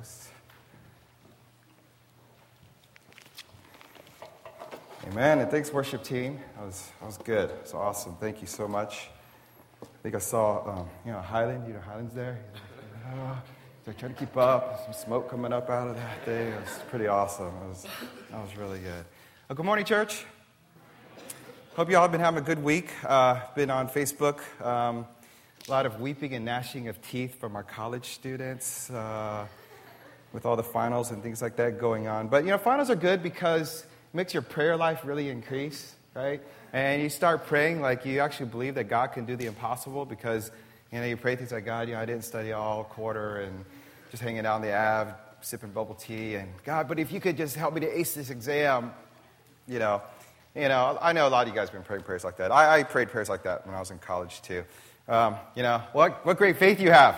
Ghost. Amen. And thanks, worship team. That was good. It's awesome. Thank you so much. I think I saw, Highland. Highland's there. They're trying to keep up. Some smoke coming up out of that thing. It was pretty awesome. That was really good. Well, good morning, church. Hope you all have been having a good week. Been on Facebook. A lot of weeping and gnashing of teeth from our college students with all the finals and things like that going on. But, finals are good because it makes your prayer life really increase, right? And you start praying like you actually believe that God can do the impossible because, you pray things like, God, I didn't study all quarter and just hanging out on the Ave, sipping bubble tea. And, God, but if you could just help me to ace this exam, I know a lot of you guys have been praying prayers like that. I prayed prayers like that when I was in college, too. What great faith you have,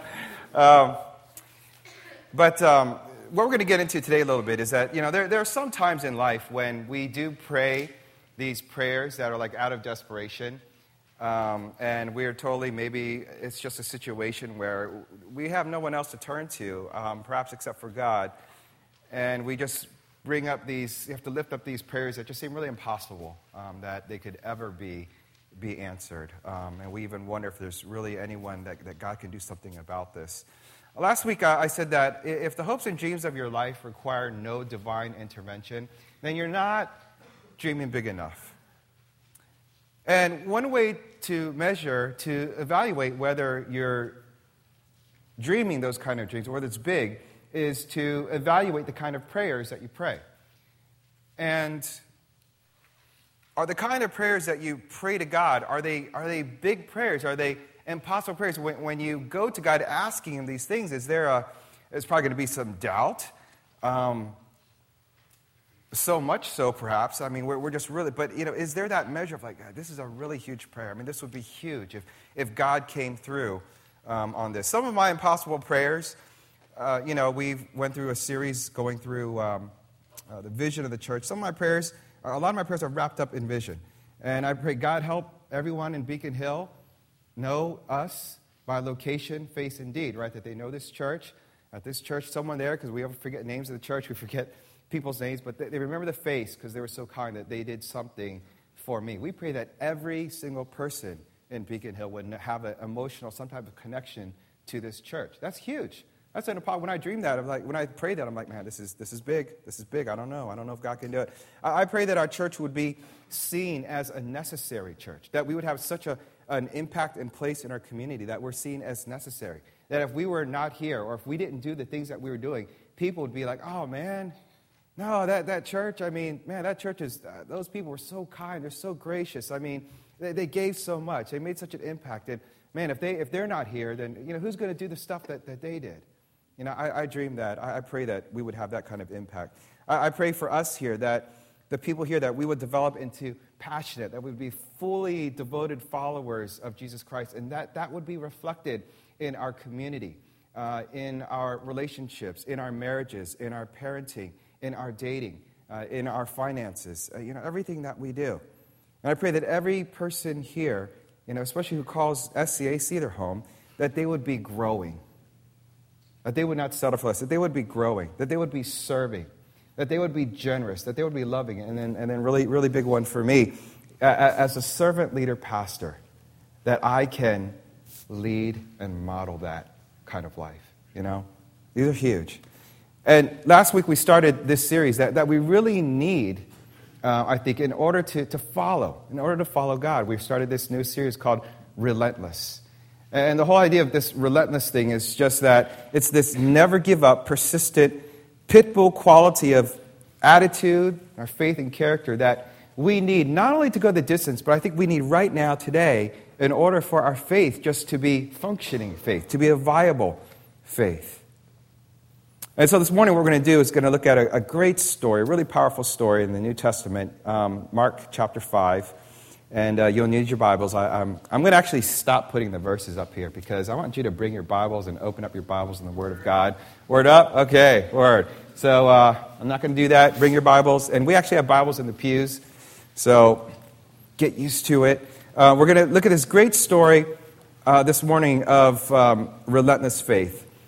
But what we're going to get into today a little bit is that, there are some times in life when we do pray these prayers that are like out of desperation. And we're totally, maybe it's just a situation where we have no one else to turn to, perhaps except for God. And we just you have to lift up these prayers that just seem really impossible, that they could ever be answered. And we even wonder if there's really anyone that God can do something about this. Last week I said that if the hopes and dreams of your life require no divine intervention, then you're not dreaming big enough. And one way to evaluate whether you're dreaming those kind of dreams, or whether it's big, is to evaluate the kind of prayers that you pray. And are the kind of prayers that you pray to God, are they big prayers? Are they impossible prayers? When you go to God asking Him these things, there's probably going to be some doubt. So much so, perhaps. I mean, we're just really, but, is there that measure of like, God, this is a really huge prayer? I mean, this would be huge if God came through on this. Some of my impossible prayers, we went through a series going through the vision of the church. A lot of my prayers are wrapped up in vision. And I pray, God, help everyone in Beacon Hill know us by location, face, and deed, right? That they know this church. At this church, someone there, because we often forget names of the church, we forget people's names, but they remember the face because they were so kind that they did something for me. We pray that every single person in Beacon Hill would have an emotional, some type of connection to this church. That's huge. That's an when I dream that, when I pray that, I'm like, man, this is big. This is big. I don't know if God can do it. I pray that our church would be seen as a necessary church, that we would have such an impact and place in our community that we're seen as necessary. That if we were not here, or if we didn't do the things that we were doing, people would be like, oh, man, no, that church, that church is, those people were so kind, they're so gracious. They gave so much. They made such an impact. And, man, if they're not here, then, who's going to do the stuff that they did? I dream that. I pray that we would have that kind of impact. I pray for us here, that the people here, that we would develop into passionate, that we would be fully devoted followers of Jesus Christ, and that would be reflected in our community, in our relationships, in our marriages, in our parenting, in our dating, in our finances, everything that we do. And I pray that every person here, especially who calls SCAC their home, that they would be growing, that they would not settle for less, that they would be growing, that they would be serving, that they would be generous, that they would be loving. And then really, really big one for me, as a servant leader pastor, that I can lead and model that kind of life, These are huge. And last week we started this series that we really need, I think, in order to follow God. We've started this new series called Relentless. And the whole idea of this relentless thing is just that it's this never give up, persistent, pit bull quality of attitude, our faith and character that we need not only to go the distance, but I think we need right now, today, in order for our faith just to be functioning faith, to be a viable faith. And so this morning what we're going to do is going to look at a great story, a really powerful story in the New Testament, Mark chapter 5. And you'll need your Bibles. I'm going to actually stop putting the verses up here because I want you to bring your Bibles and open up your Bibles in the Word of God. Word up? Okay, Word. So I'm not going to do that. Bring your Bibles. And we actually have Bibles in the pews, so get used to it. We're going to look at this great story this morning of relentless faith.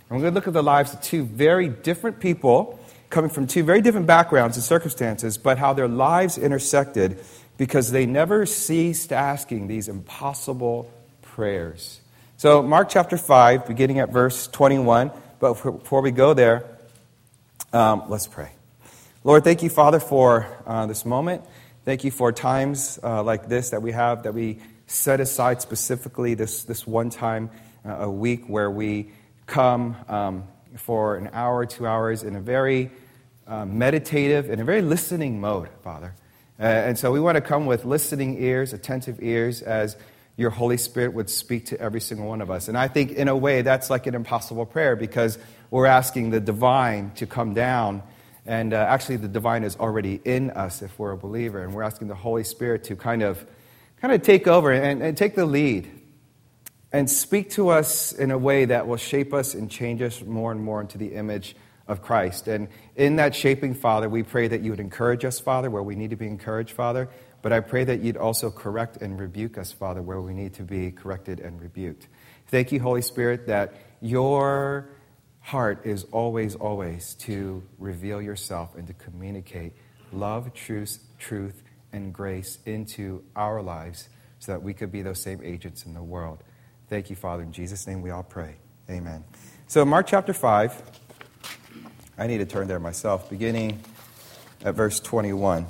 And we're going to look at the lives of two very different people coming from two very different backgrounds and circumstances, but how their lives intersected because they never ceased asking these impossible prayers. So Mark chapter 5, beginning at verse 21. But before we go there, let's pray. Lord, thank you, Father, for this moment. Thank you for times like this that we have, that we set aside specifically this one time a week where we come for an hour, 2 hours in a very meditative, in a very listening mode, Father. And so we want to come with listening ears, attentive ears, as your Holy Spirit would speak to every single one of us. And I think, in a way, that's like an impossible prayer because we're asking the divine to come down. And actually, the divine is already in us if we're a believer. And we're asking the Holy Spirit to kind of take over and take the lead and speak to us in a way that will shape us and change us more and more into the image of Christ. And in that shaping, Father, we pray that you would encourage us, Father, where we need to be encouraged, Father. But I pray that you'd also correct and rebuke us, Father, where we need to be corrected and rebuked. Thank you, Holy Spirit, that your heart is always, always to reveal yourself and to communicate love, truth, and grace into our lives so that we could be those same agents in the world. Thank you, Father. In Jesus' name we all pray. Amen. So Mark chapter 5, I need to turn there myself, beginning at verse 21.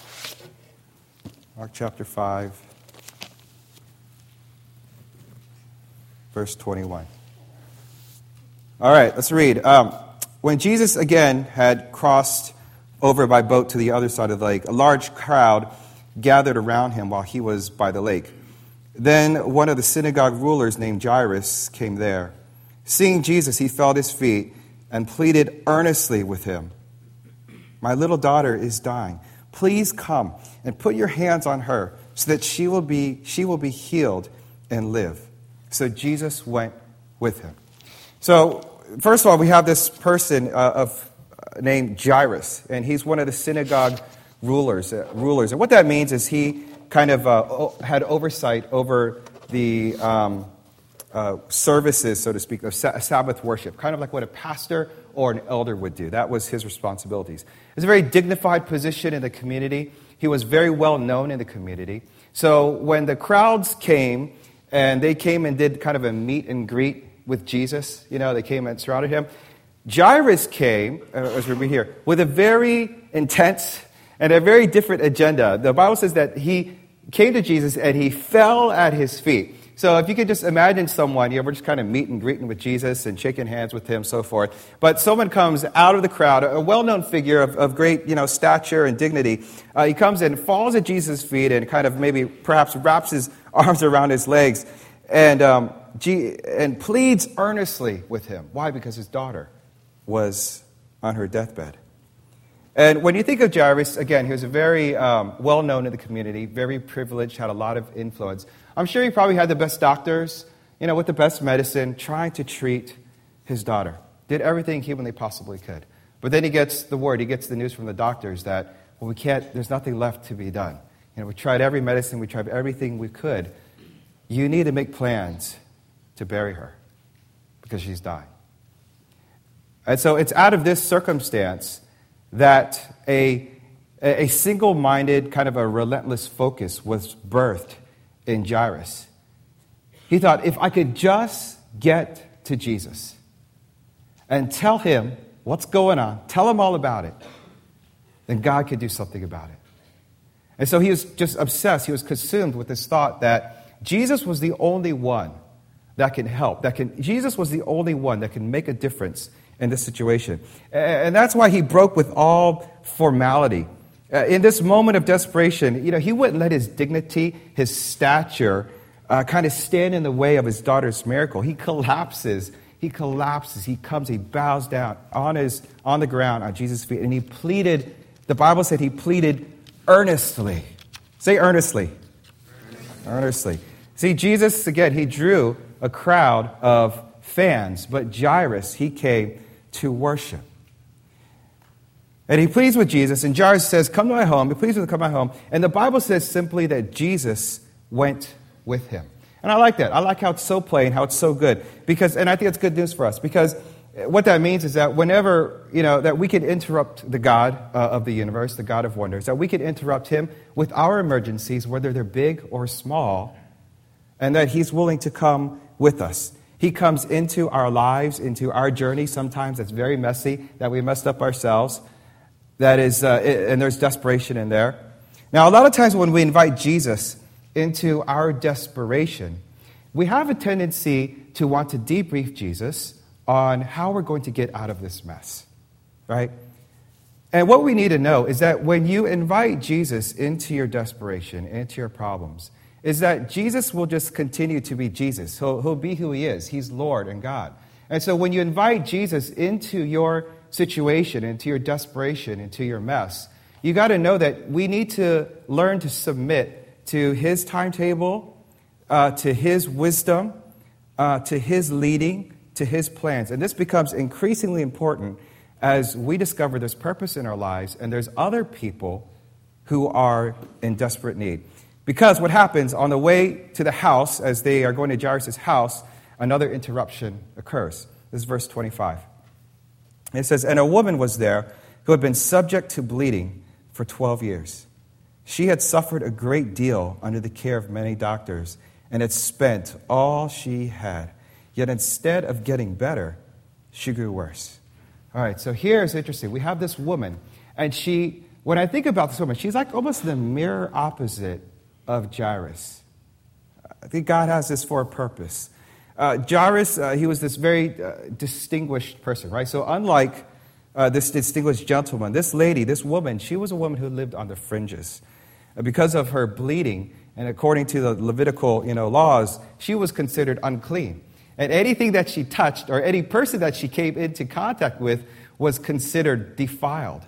Mark chapter 5, verse 21. All right, let's read. When Jesus again had crossed over by boat to the other side of the lake, a large crowd gathered around him while he was by the lake. Then one of the synagogue rulers named Jairus came there. Seeing Jesus, he fell at his feet and pleaded earnestly with him. "My little daughter is dying. Please come and put your hands on her so that she will be healed and live." So Jesus went with him. So, first of all, we have this person named Jairus, and he's one of the synagogue rulers. And what that means is he kind of had oversight over the services, so to speak, of Sabbath worship, kind of like what a pastor or an elder would do. That was his responsibilities. It's a very dignified position in the community. He was very well known in the community. So when the crowds came, and they came and did kind of a meet and greet with Jesus, they came and surrounded him, Jairus came, as we read here, with a very intense and a very different agenda. The Bible says that he came to Jesus and he fell at his feet. So if you could just imagine someone, we're just kind of meet and greeting with Jesus and shaking hands with him, so forth. But someone comes out of the crowd, a well-known figure of great, stature and dignity. He comes in, falls at Jesus' feet, and kind of maybe perhaps wraps his arms around his legs, and pleads earnestly with him. Why? Because his daughter was on her deathbed. And when you think of Jairus, again, he was a very well-known in the community, very privileged, had a lot of influence. I'm sure he probably had the best doctors, with the best medicine, trying to treat his daughter. Did everything humanly possibly could. But then he gets the word, he gets the news from the doctors that, well, there's nothing left to be done. We tried every medicine, we tried everything we could. You need to make plans to bury her because she's dying. And so it's out of this circumstance that a single-minded, kind of a relentless focus was birthed in Jairus. He thought, if I could just get to Jesus and tell him what's going on, tell him all about it, then God could do something about it. And so he was just obsessed, he was consumed with this thought that Jesus was the only one that can help, Jesus was the only one that can make a difference in this situation. And that's why he broke with all formality. In this moment of desperation, he wouldn't let his dignity, his stature, kind of stand in the way of his daughter's miracle. He collapses. He comes, he bows down on the ground on Jesus' feet, and he pleaded, the Bible said he pleaded earnestly. Say earnestly. Earnestly. See, Jesus, again, he drew a crowd of fans, but Jairus, he came to worship. And he pleads with Jesus, and Jairus says, come to my home. He pleads with him to come to my home. And the Bible says simply that Jesus went with him. And I like that. I like how it's so plain, how it's so good. And I think it's good news for us. Because What that means is that whenever, that we could interrupt the God of the universe, the God of wonders, that we could interrupt him with our emergencies, whether they're big or small, and that he's willing to come with us. He comes into our lives, into our journey. Sometimes it's very messy, that we messed up ourselves. That is, and there's desperation in there. Now, a lot of times when we invite Jesus into our desperation, we have a tendency to want to debrief Jesus on how we're going to get out of this mess, right? And what we need to know is that when you invite Jesus into your desperation, into your problems, is that Jesus will just continue to be Jesus. He'll be who he is. He's Lord and God. And so when you invite Jesus into your situation, into your desperation, into your mess, you got to know that we need to learn to submit to his timetable, to his wisdom, to his leading, to his plans. And this becomes increasingly important as we discover there's purpose in our lives and there's other people who are in desperate need. Because what happens on the way to the house, as they are going to Jairus' house, another interruption occurs. This is verse 25. It says, "And a woman was there who had been subject to bleeding for 12 years. She had suffered a great deal under the care of many doctors and had spent all she had. Yet instead of getting better, she grew worse." All right, so here's interesting. We have this woman, and when I think about this woman, she's like almost the mirror opposite of Jairus. I think God has this for a purpose. Jairus, he was this very distinguished person, right? So unlike this distinguished gentleman, this lady, this woman, she was a woman who lived on the fringes. Because of her bleeding, and according to the Levitical laws, she was considered unclean. And anything that she touched, or any person that she came into contact with, was considered defiled.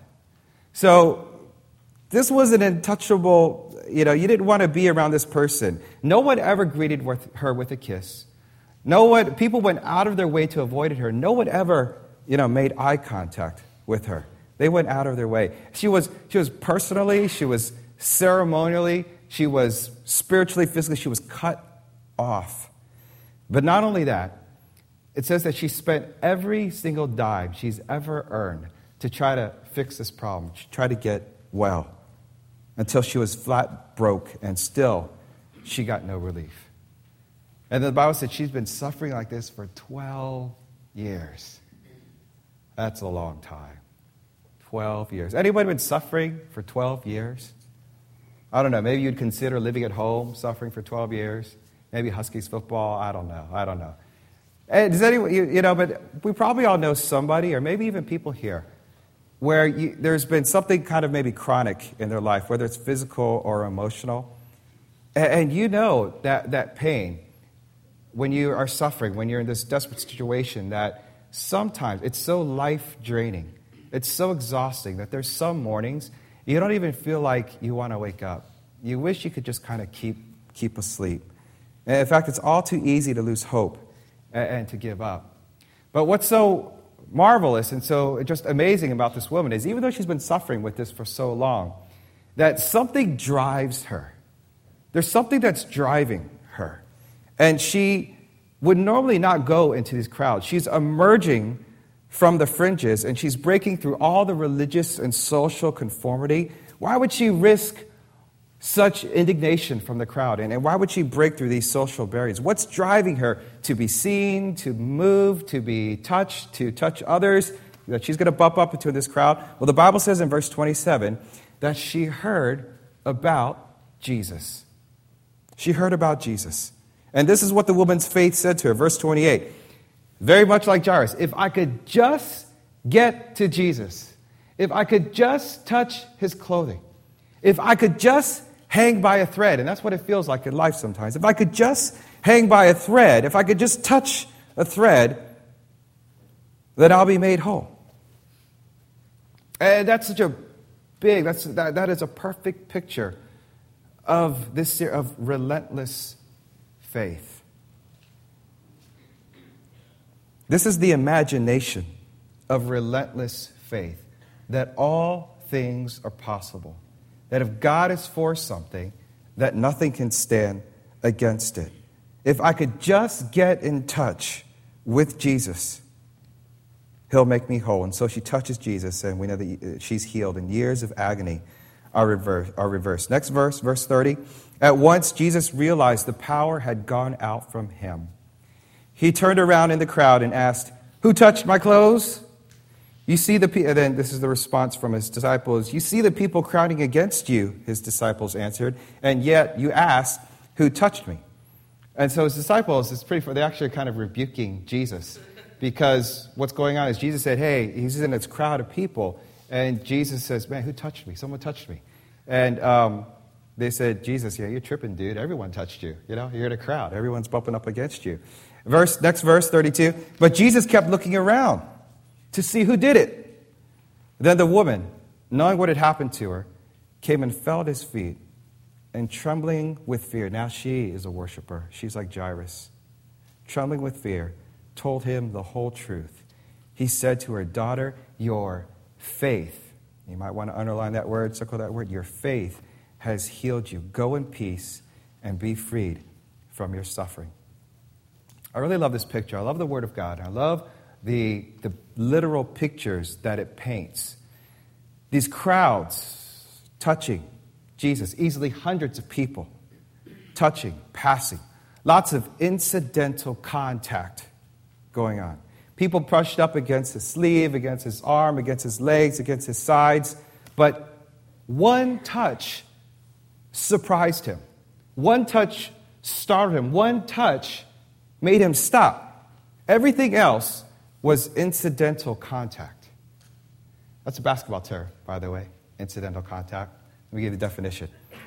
So this was an untouchable, you didn't want to be around this person. No one ever greeted her with a kiss. People went out of their way to avoid her. No one ever, made eye contact with her. They went out of their way. She was personally, she was ceremonially, she was spiritually, physically, she was cut off. But not only that, it says that she spent every single dime she's ever earned to try to fix this problem, to try to get well, until she was flat broke, and still she got no relief. And the Bible said she's been suffering like this for 12 years. That's a long time. 12 years. Anybody been suffering for 12 years? I don't know. Maybe you'd consider living at home, suffering for 12 years. Maybe Huskies football. I don't know. And does anyone, but we probably all know somebody, or maybe even people here, where there's been something kind of maybe chronic in their life, whether it's physical or emotional. And that pain, when you are suffering, when you're in this desperate situation, that sometimes it's so life-draining, it's so exhausting that there's some mornings you don't even feel like you want to wake up. You wish you could just kind of keep asleep. And in fact, it's all too easy to lose hope and to give up. But what's so marvelous and so just amazing about this woman is, even though she's been suffering with this for so long, that something drives her. There's something that's driving her. And she would normally not go into these crowds. She's emerging from the fringes, and she's breaking through all the religious and social conformity. Why would she risk such indignation from the crowd? And why would she break through these social barriers? What's driving her to be seen, to move, to be touched, to touch others, that she's going to bump up into this crowd? Well, the Bible says in verse 27 that she heard about Jesus. She heard about Jesus. And this is what the woman's faith said to her. Verse 28, very much like Jairus, if I could just get to Jesus, if I could just touch his clothing, if I could just hang by a thread, and that's what it feels like in life sometimes. If I could just hang by a thread, if I could just touch a thread, then I'll be made whole. And that's such a big, that is a perfect picture of this of relentless faith. This is the imagination of relentless faith, that all things are possible. That if God is for something, that nothing can stand against it. If I could just get in touch with Jesus, He'll make me whole. And so she touches Jesus, and we know that she's healed, and years of agony are reversed. Next verse, verse 30. At once, Jesus realized the power had gone out from him. He turned around in the crowd and asked, "Who touched my clothes?" You see the people, then this is the response from his disciples. "You see the people crowding against you," his disciples answered, "and yet you ask, 'Who touched me?'" And so his disciples, it's pretty funny, they're actually kind of rebuking Jesus, because what's going on is Jesus said, hey, he's in this crowd of people, and Jesus says, "Man, who touched me? Someone touched me." And they said, "Jesus, yeah, you're tripping, dude. Everyone touched you. You know, you're in a crowd. Everyone's bumping up against you." Next verse, 32. But Jesus kept looking around to see who did it. Then the woman, knowing what had happened to her, came and fell at his feet, and trembling with fear, now she is a worshiper. She's like Jairus. Trembling with fear, told him the whole truth. He said to her, "Daughter, your faith," you might want to underline that word, circle that word, "your faith has healed you. Go in peace and be freed from your suffering." I really love this picture. I love the Word of God. I love the literal pictures that it paints. These crowds touching Jesus, easily hundreds of people touching, passing. Lots of incidental contact going on. People brushed up against his sleeve, against his arm, against his legs, against his sides. But one touch surprised him. One touch startled him. One touch made him stop. Everything else was incidental contact. That's a basketball term, by the way, incidental contact. Let me give you the definition.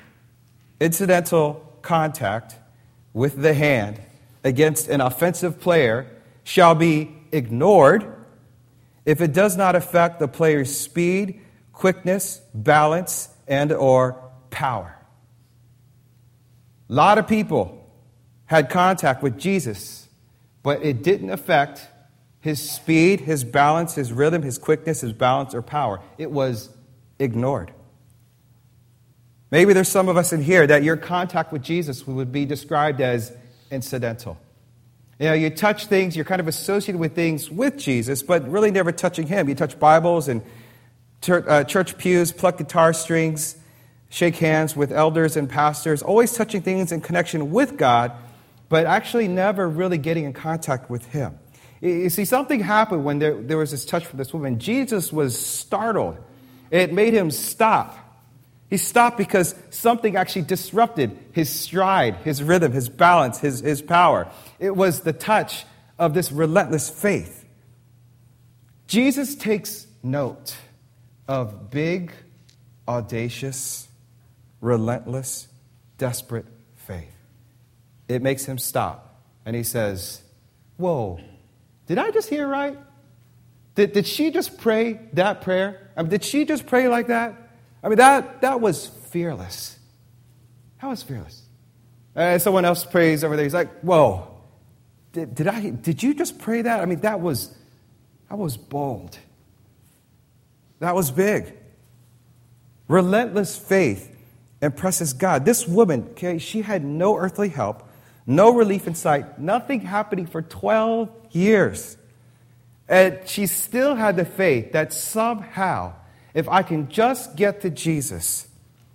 Incidental contact with the hand against an offensive player shall be ignored if it does not affect the player's speed, quickness, balance, and or power. A lot of people had contact with Jesus, but it didn't affect his speed, his balance, his rhythm, his quickness, his balance, or power. It was ignored. Maybe there's some of us in here that your contact with Jesus would be described as incidental. You know, you touch things, you're kind of associated with things with Jesus, but really never touching him. You touch Bibles and church pews, pluck guitar strings, shake hands with elders and pastors, always touching things in connection with God, but actually never really getting in contact with him. You see, something happened when there was this touch from this woman. Jesus was startled. It made him stop. He stopped because something actually disrupted his stride, his rhythm, his balance, his power. It was the touch of this relentless faith. Jesus takes note of big, audacious, relentless, desperate faith. It makes him stop. And he says, "Whoa, did I just hear right? Did she just pray that prayer? I mean, did she just pray like that? I mean, that was fearless. That was fearless." And someone else prays over there. He's like, "Whoa, did you just pray that? I mean, that was bold. That was big." Relentless faith impresses God. This woman, okay, she had no earthly help, no relief in sight, nothing happening for 12 years. And she still had the faith that somehow, if I can just get to Jesus,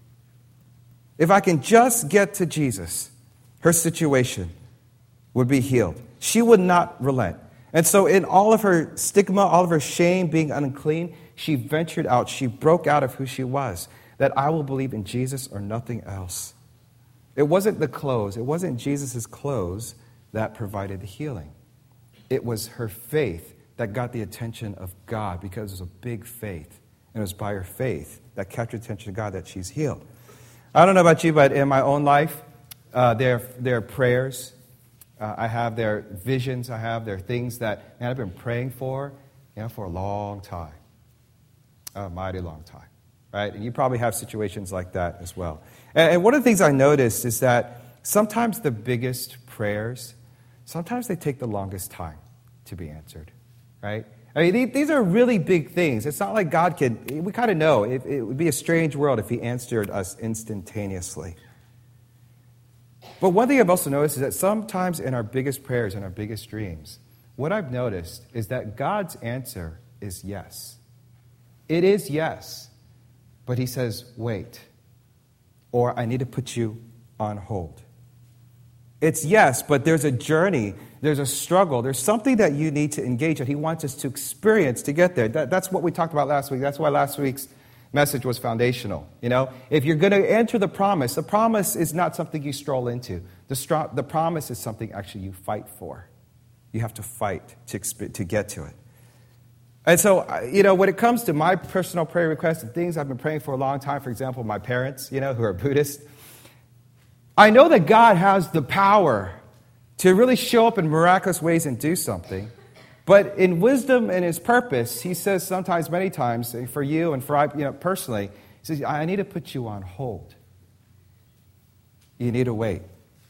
her situation would be healed. She would not relent. And so in all of her stigma, all of her shame, being unclean, she ventured out. She broke out of who she was, that I will believe in Jesus or nothing else. It wasn't the clothes. It wasn't Jesus' clothes that provided the healing. It was her faith that got the attention of God, because it was a big faith. And it was by her faith that captured the attention of God that she's healed. I don't know about you, but in my own life, there are prayers. I have their visions. I have their things that I've been praying for a long time. A mighty long time. Right? And you probably have situations like that as well. And one of the things I noticed is that sometimes the biggest prayers, sometimes they take the longest time to be answered. Right? I mean, these are really big things. It's not like God we kind of know. It would be a strange world if he answered us instantaneously. But one thing I've also noticed is that sometimes in our biggest prayers and our biggest dreams, what I've noticed is that God's answer is yes. It is yes. But he says, wait, or I need to put you on hold. It's yes, but there's a journey, there's a struggle, there's something that you need to engage in. He wants us to experience to get there. That's what we talked about last week. That's why last week's message was foundational. You know, if you're going to enter the promise is not something you stroll into. The promise is something actually you fight for. You have to fight to get to it. And so, you know, when it comes to my personal prayer requests and things I've been praying for a long time, for example, my parents, you know, who are Buddhists, I know that God has the power to really show up in miraculous ways and do something. But in wisdom and his purpose, he says sometimes, many times, for you and for personally, he says, I need to put you on hold. You need to wait.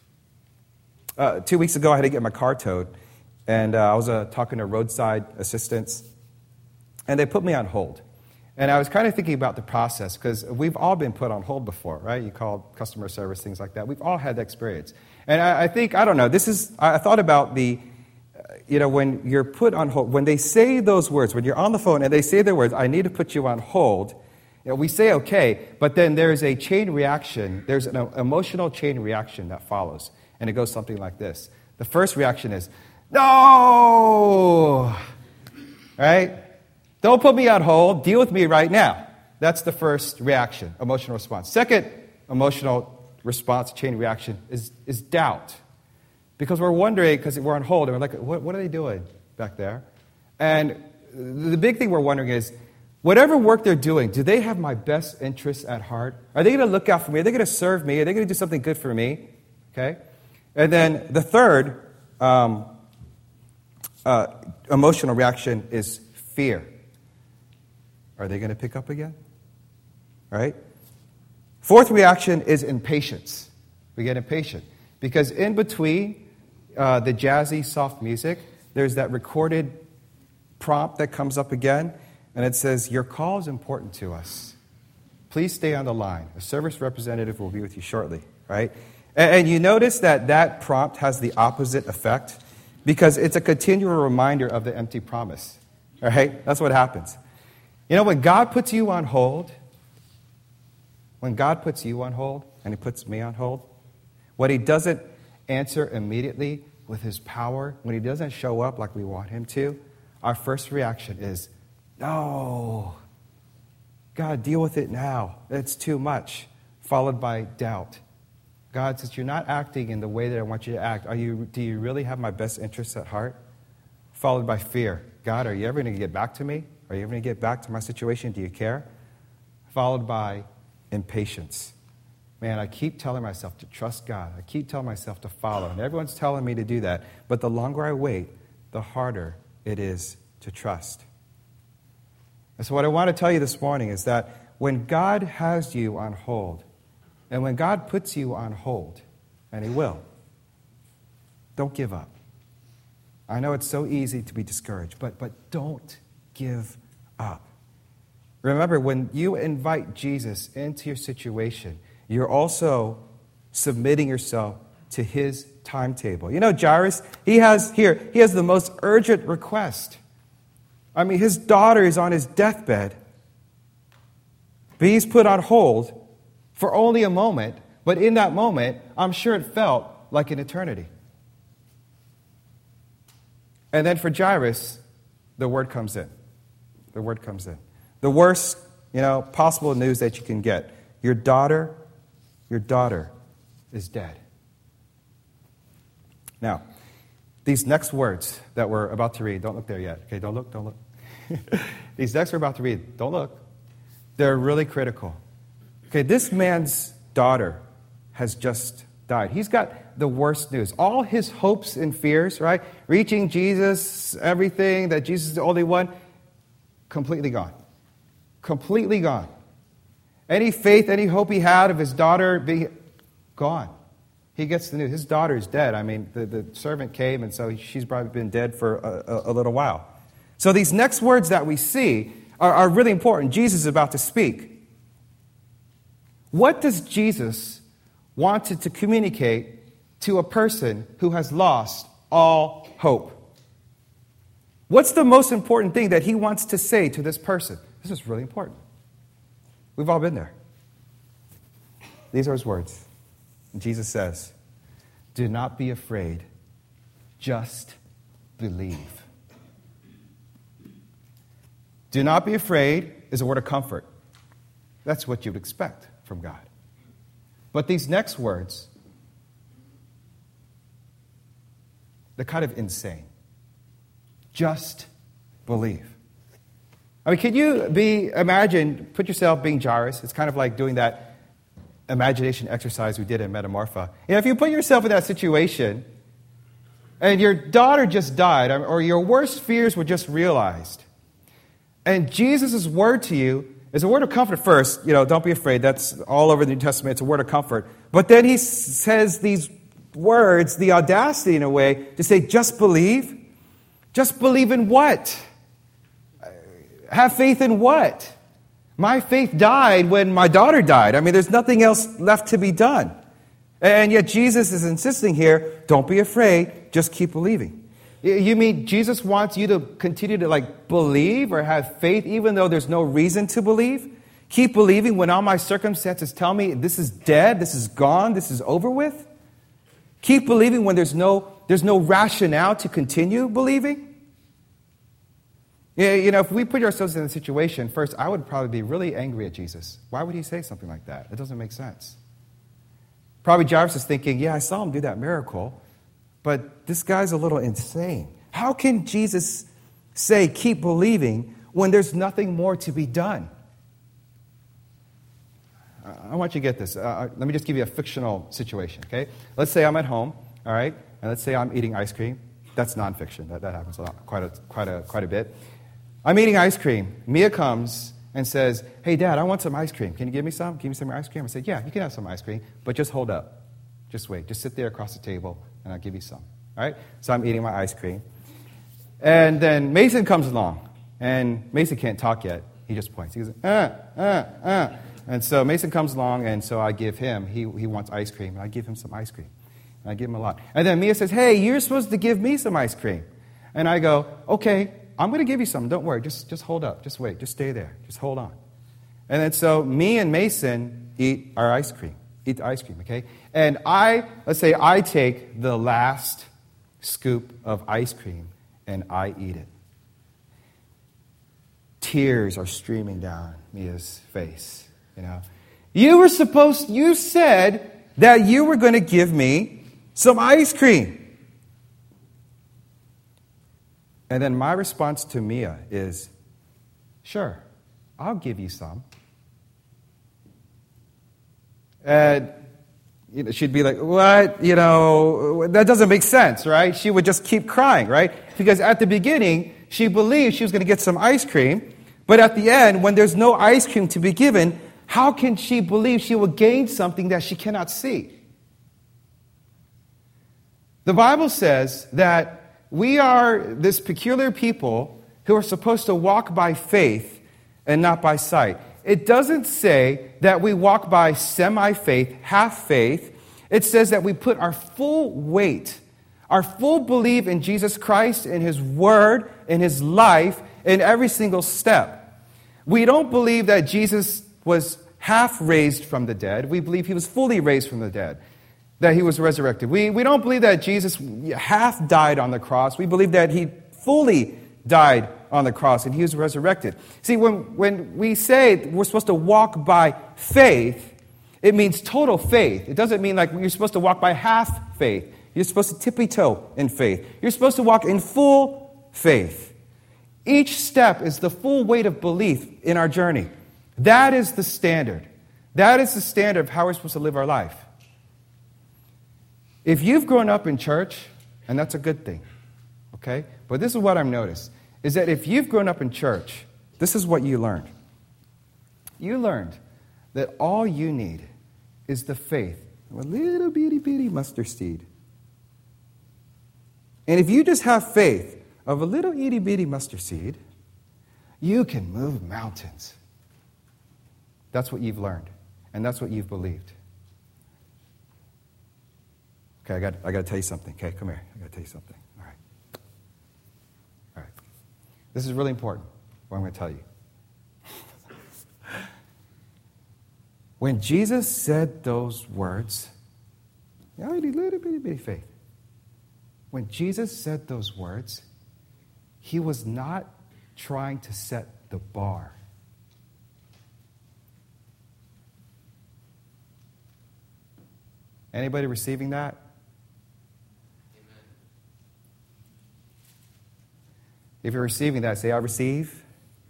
2 weeks ago, I had to get my car towed. And I was talking to roadside assistants. And they put me on hold. And I was kind of thinking about the process, because we've all been put on hold before, right? You call customer service, things like that. We've all had that experience. And I think, I don't know, I thought about when you're put on hold, when they say those words, when you're on the phone and they say their words, I need to put you on hold, you know, we say okay, but then there's a chain reaction, there's an emotional chain reaction that follows. And it goes something like this. The first reaction is, no! Right? Don't put me on hold. Deal with me right now. That's the first reaction, emotional response. Second emotional response, chain reaction, is doubt. Because we're wondering, because we're on hold, and we're like, what are they doing back there? And the big thing we're wondering is, whatever work they're doing, do they have my best interests at heart? Are they going to look out for me? Are they going to serve me? Are they going to do something good for me? Okay? And then the third emotional reaction is fear. Are they going to pick up again? Right? Fourth reaction is impatience. We get impatient. Because in between the jazzy, soft music, there's that recorded prompt that comes up again, and it says, your call is important to us. Please stay on the line. A service representative will be with you shortly. Right? And you notice that prompt has the opposite effect, because it's a continual reminder of the empty promise. All right? That's what happens. You know, when God puts you on hold, and he puts me on hold, when he doesn't answer immediately with his power, when he doesn't show up like we want him to, our first reaction is, no, God, deal with it now. It's too much. Followed by doubt. God, since you're not acting in the way that I want you to act, do you really have my best interests at heart? Followed by fear. God, are you ever going to get back to me? Are you ever going to get back to my situation? Do you care? Followed by impatience. Man, I keep telling myself to trust God. I keep telling myself to follow. And everyone's telling me to do that. But the longer I wait, the harder it is to trust. And so what I want to tell you this morning is that when God has you on hold, and when God puts you on hold, and he will, don't give up. I know it's so easy to be discouraged, but don't give up. Remember, when you invite Jesus into your situation, you're also submitting yourself to his timetable. You know, Jairus, he has the most urgent request. I mean, his daughter is on his deathbed, but he's put on hold for only a moment, but in that moment, I'm sure it felt like an eternity. And then for Jairus, the word comes in. The word comes in. The worst, possible news that you can get. Your daughter is dead. Now, these next words that we're about to read, don't look there yet. Okay, don't look. These next we're about to read, don't look. They're really critical. Okay, this man's daughter has just died. He's got the worst news. All his hopes and fears, right? Reaching Jesus, everything, that Jesus is the only one, completely gone. Completely gone. Any faith, any hope he had of his daughter being gone. He gets the news. His daughter is dead. I mean, the servant came, and so she's probably been dead for a little while. So these next words that we see are really important. Jesus is about to speak. What does Jesus want to communicate to a person who has lost all hope? What's the most important thing that he wants to say to this person? This is really important. We've all been there. These are his words. Jesus says, do not be afraid, just believe. Do not be afraid is a word of comfort. That's what you'd expect from God. But these next words, they're kind of insane. Just believe. I mean, can you put yourself being Jairus? It's kind of like doing that imagination exercise we did in Metamorpha. If you put yourself in that situation, and your daughter just died, or your worst fears were just realized, and Jesus' word to you is a word of comfort first. Don't be afraid. That's all over the New Testament. It's a word of comfort. But then he says these words, the audacity in a way, to say, just believe. Just believe in what? Have faith in what? My faith died when my daughter died. I mean, there's nothing else left to be done. And yet Jesus is insisting here, don't be afraid, just keep believing. You mean Jesus wants you to continue to believe or have faith even though there's no reason to believe? Keep believing when all my circumstances tell me this is dead, this is gone, this is over with? Keep believing when there's no rationale to continue believing? If we put ourselves in a situation, first, I would probably be really angry at Jesus. Why would he say something like that? It doesn't make sense. Probably Jairus is thinking, yeah, I saw him do that miracle, but this guy's a little insane. How can Jesus say, keep believing, when there's nothing more to be done? I want you to get this. Let me just give you a fictional situation, okay? Let's say I'm at home, all right? And let's say I'm eating ice cream. That's nonfiction. That happens a lot, quite a bit. I'm eating ice cream. Mia comes and says, hey, Dad, I want some ice cream. Can you give me some? Give me some of your ice cream? I say, yeah, you can have some ice cream, but just hold up. Just wait. Just sit there across the table, and I'll give you some. All right? So I'm eating my ice cream. And then Mason comes along, and Mason can't talk yet. He just points. He goes, And so Mason comes along, and so I give him, he wants ice cream, and I give him some ice cream. And I give him a lot. And then Mia says, hey, you're supposed to give me some ice cream. And I go, okay, I'm going to give you some. Don't worry. Just hold up. Just wait. Just stay there. Just hold on. And then so me and Mason eat the ice cream, okay? And let's say I take the last scoop of ice cream and I eat it. Tears are streaming down Mia's face, You said that you were going to give me some ice cream. And then my response to Mia is, sure, I'll give you some. And she'd be like, what? That doesn't make sense, right? She would just keep crying, right? Because at the beginning, she believed she was going to get some ice cream. But at the end, when there's no ice cream to be given, how can she believe she will gain something that she cannot see? The Bible says that we are this peculiar people who are supposed to walk by faith and not by sight. It doesn't say that we walk by semi-faith, half faith. It says that we put our full weight, our full belief in Jesus Christ, in His Word, in His life, in every single step. We don't believe that Jesus was half raised from the dead. We believe He was fully raised from the dead, that He was resurrected. We don't believe that Jesus half died on the cross. We believe that He fully died on the cross and He was resurrected. See, when we say we're supposed to walk by faith, it means total faith. It doesn't mean like you're supposed to walk by half faith. You're supposed to tippy-toe in faith. You're supposed to walk in full faith. Each step is the full weight of belief in our journey. That is the standard. That is the standard of how we're supposed to live our life. If you've grown up in church, and that's a good thing, okay? But this is what I've noticed, is that if you've grown up in church, this is what you learned. You learned that all you need is the faith of a little bitty mustard seed. And if you just have faith of a little itty bitty mustard seed, you can move mountains. That's what you've learned, and that's what you've believed. Okay, I got to tell you something. Okay, come here. I got to tell you something. All right. This is really important, what I'm going to tell you. When Jesus said those words, you need a little bitty faith. When Jesus said those words, he was not trying to set the bar. Anybody receiving that? Amen. If you're receiving that, say, I receive.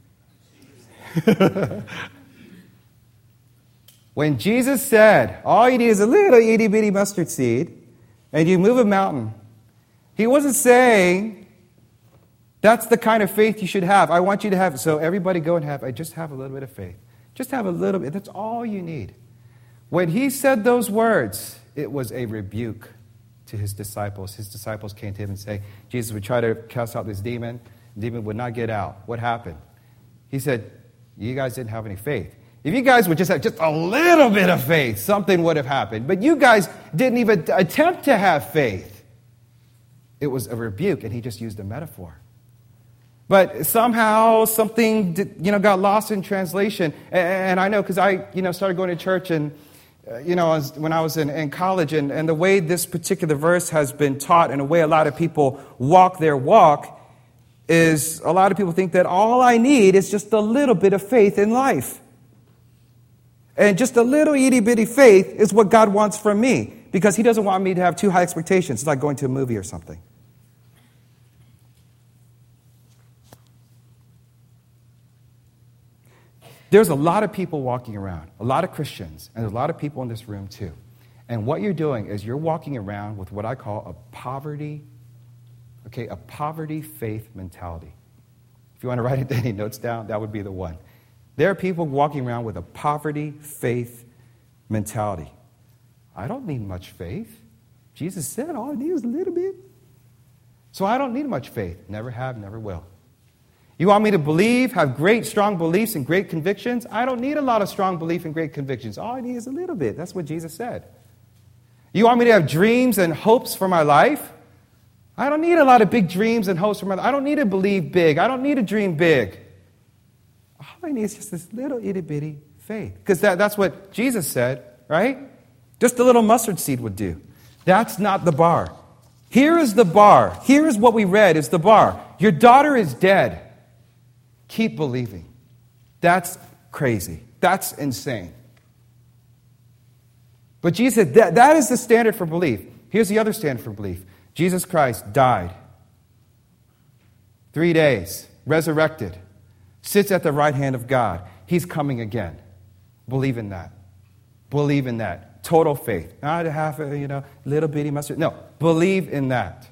When Jesus said, all you need is a little itty-bitty mustard seed, and you move a mountain, he wasn't saying, that's the kind of faith you should have. I want you to have, so everybody go and just have a little bit of faith. Just have a little bit. That's all you need. When he said those words, it was a rebuke to his disciples. His disciples came to him and say, Jesus would try to cast out this demon. The demon would not get out. What happened? He said, you guys didn't have any faith. If you guys would just have just a little bit of faith, something would have happened. But you guys didn't even attempt to have faith. It was a rebuke, and he just used a metaphor. But somehow something got lost in translation. And I know because I started going to church and when I was in college, and the way this particular verse has been taught and the way a lot of people walk their walk is a lot of people think that all I need is just a little bit of faith in life. And just a little itty-bitty faith is what God wants from me because he doesn't want me to have too high expectations. It's like going to a movie or something. There's a lot of people walking around, a lot of Christians, and there's a lot of people in this room too. And what you're doing is you're walking around with what I call a poverty faith mentality. If you want to write any notes down, that would be the one. There are people walking around with a poverty faith mentality. I don't need much faith. Jesus said all I need is a little bit. So I don't need much faith. Never have, never will. You want me to believe, have great, strong beliefs and great convictions? I don't need a lot of strong belief and great convictions. All I need is a little bit. That's what Jesus said. You want me to have dreams and hopes for my life? I don't need a lot of big dreams and hopes for my life. I don't need to believe big. I don't need to dream big. All I need is just this little itty-bitty faith. Because that's what Jesus said, right? Just a little mustard seed would do. That's not the bar. Here is the bar. Here is what we read is the bar. Your daughter is dead. Keep believing. That's crazy. That's insane. But Jesus said that is the standard for belief. Here's the other standard for belief. Jesus Christ died. 3 days. Resurrected. Sits at the right hand of God. He's coming again. Believe in that. Believe in that. Total faith. Not a half a, little bitty mustard. No. Believe in that.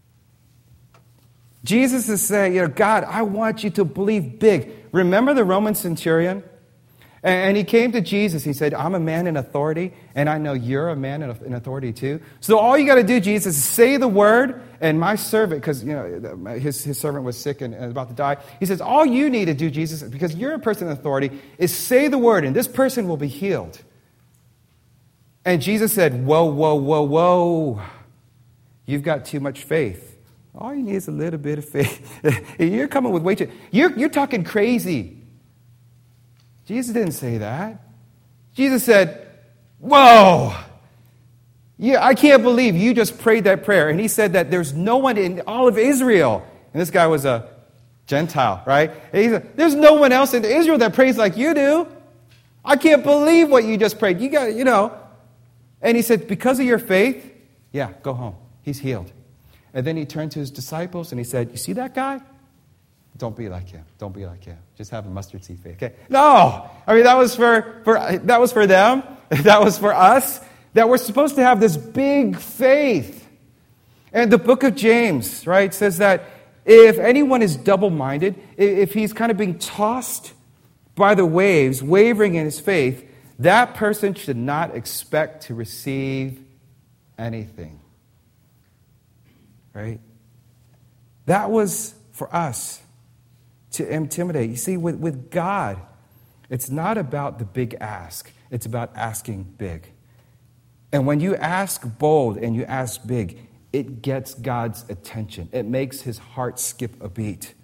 Jesus is saying, God, I want you to believe big. Remember the Roman centurion? And he came to Jesus. He said, I'm a man in authority, and I know you're a man in authority too. So all you got to do, Jesus, is say the word, and my servant, because his servant was sick and about to die. He says, all you need to do, Jesus, because you're a person in authority, is say the word, and this person will be healed. And Jesus said, whoa, whoa, whoa, whoa. You've got too much faith. All you need is a little bit of faith. You're coming with way too... You're talking crazy. Jesus didn't say that. Jesus said, whoa! Yeah, I can't believe you just prayed that prayer. And he said that there's no one in all of Israel. And this guy was a Gentile, right? And he said, there's no one else in Israel that prays like you do. I can't believe what you just prayed. You got, And he said, because of your faith, yeah, go home. He's healed. And then he turned to his disciples and he said, you see that guy? Don't be like him. Don't be like him. Just have a mustard seed faith. Okay? No! I mean, that was for them. That was for us. That we're supposed to have this big faith. And the book of James, right, says that if anyone is double-minded, if he's kind of being tossed by the waves, wavering in his faith, that person should not expect to receive anything. Right? That was for us to intimidate. You see, with God, it's not about the big ask. It's about asking big. And when you ask bold and you ask big, it gets God's attention. It makes his heart skip a beat.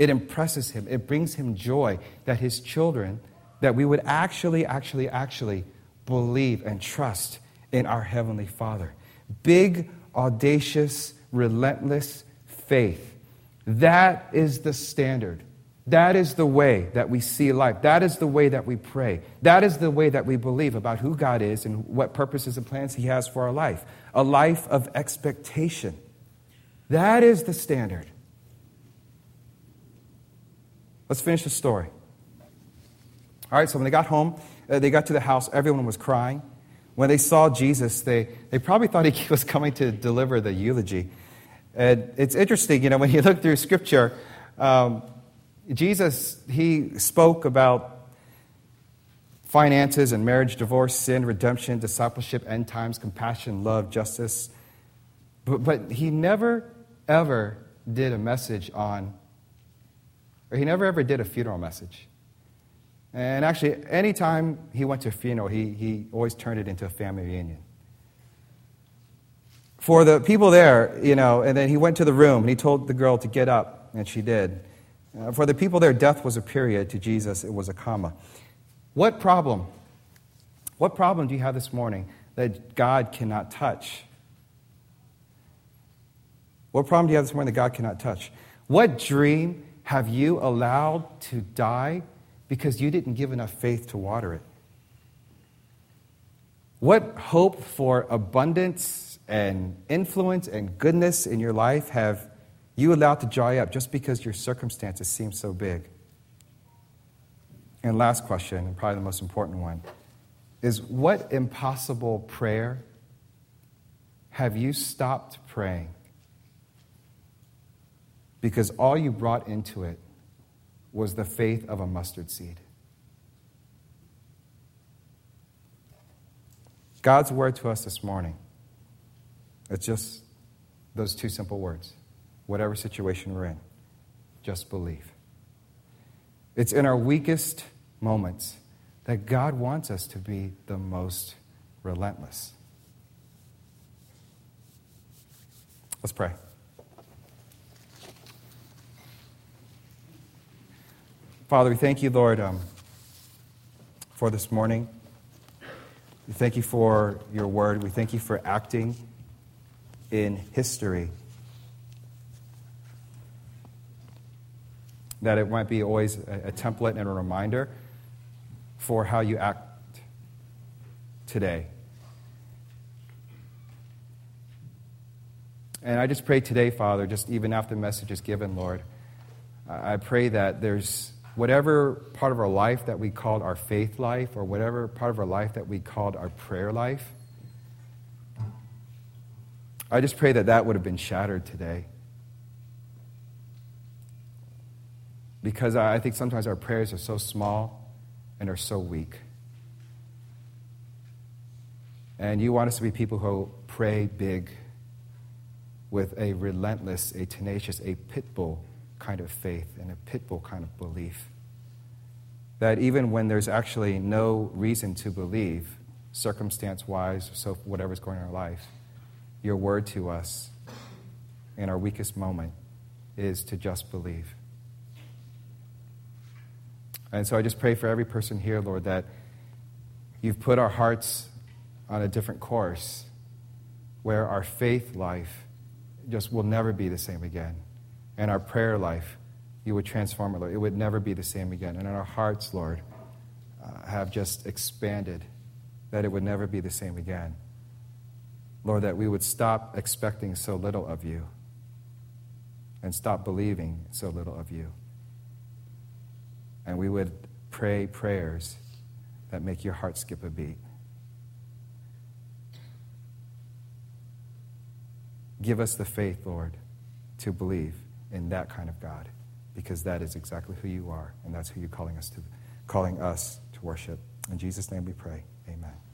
It impresses him. It brings him joy that his children, that we would actually believe and trust in our Heavenly Father. Big, audacious, relentless faith. That is the standard. That is the way that we see life. That is the way that we pray. That is the way that we believe about who God is and what purposes and plans he has for our life. A life of expectation. That is the standard. Let's finish the story. All right, so when they got home, they got to the house, everyone was crying. When they saw Jesus, they probably thought he was coming to deliver the eulogy. And it's interesting, when you look through Scripture, Jesus, he spoke about finances and marriage, divorce, sin, redemption, discipleship, end times, compassion, love, justice. But he never, ever did a message on, or he never ever did a funeral message. And actually, anytime he went to a funeral, he always turned it into a family reunion. For the people there, and then he went to the room and he told the girl to get up, and she did. For the people there, death was a period. To Jesus, it was a comma. What problem? What problem do you have this morning that God cannot touch? What problem do you have this morning that God cannot touch? What dream have you allowed to die because you didn't give enough faith to water it? What hope for abundance and influence and goodness in your life have you allowed to dry up just because your circumstances seem so big? And last question, and probably the most important one, is what impossible prayer have you stopped praying because all you brought into it was the faith of a mustard seed? God's word to us this morning, it's just those two simple words. Whatever situation we're in, just believe. It's in our weakest moments that God wants us to be the most relentless. Let's pray. Father, we thank you, Lord, for this morning. We thank you for your word. We thank you for acting in history, that it might be always a template and a reminder for how you act today. And I just pray today, Father, just even after the message is given, Lord, I pray that there's whatever part of our life that we called our faith life, or whatever part of our life that we called our prayer life, I just pray that that would have been shattered today. Because I think sometimes our prayers are so small and are so weak. And you want us to be people who pray big with a relentless, a tenacious, a pit bull kind of faith and a pit bull kind of belief. That even when there's actually no reason to believe, circumstance-wise, so whatever's going on in our life, your word to us in our weakest moment is to just believe. And so I just pray for every person here, Lord, that you've put our hearts on a different course where our faith life just will never be the same again. And our prayer life, you would transform it, Lord. It would never be the same again. And our hearts, Lord, have just expanded, that it would never be the same again. Lord, that we would stop expecting so little of you and stop believing so little of you. And we would pray prayers that make your heart skip a beat. Give us the faith, Lord, to believe in that kind of God, because that is exactly who you are, and that's who you're calling us to worship. In Jesus' name we pray. Amen.